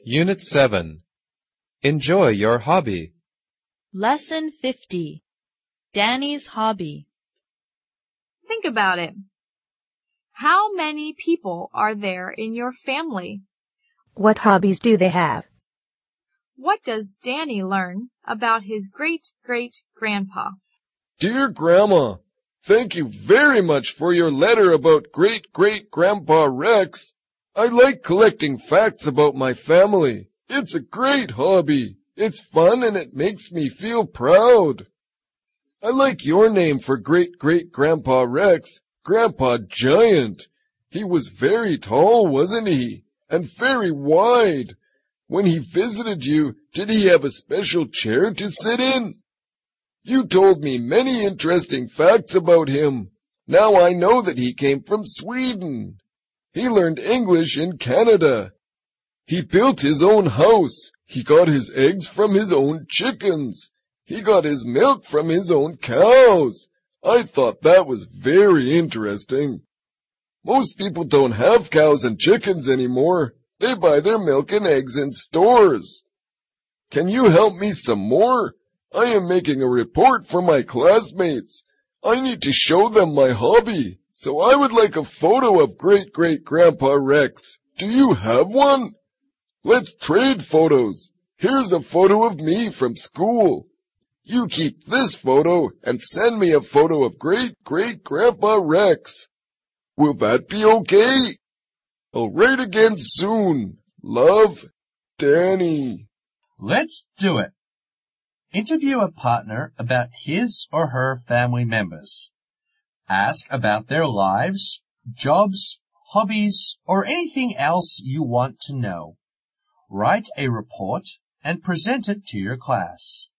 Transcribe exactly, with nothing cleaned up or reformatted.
Unit seven. Enjoy your hobby. Lesson fifty. Danny's hobby. Think about it. How many people are there in your family? What hobbies do they have? What does Danny learn about his great-great-grandpa? Dear Grandma, thank you very much for your letter about great-great-grandpa Rex. I like collecting facts about my family. It's a great hobby. It's fun and it makes me feel proud. I like your name for great-great-grandpa Rex, Grandpa Giant. He was very tall, wasn't he? And very wide. When he visited you, did he have a special chair to sit in? You told me many interesting facts about him. Now I know that he came from Sweden. He learned English in Canada. He built his own house. He got his eggs from his own chickens. He got his milk from his own cows. I thought that was very interesting. Most people don't have cows and chickens anymore. They buy their milk and eggs in stores. Can you help me some more? I am making a report for my classmates. I need to show them my hobby, so I would like a photo of great-great-grandpa Rex. Do you have one? Let's trade photos. Here's a photo of me from school. You keep this photo and send me a photo of great-great-grandpa Rex. Will that be okay? I'll write again soon. Love, Danny. Let's do it. Interview a partner about his or her family members. Ask about their lives, jobs, hobbies, or anything else you want to know. Write a report and present it to your class.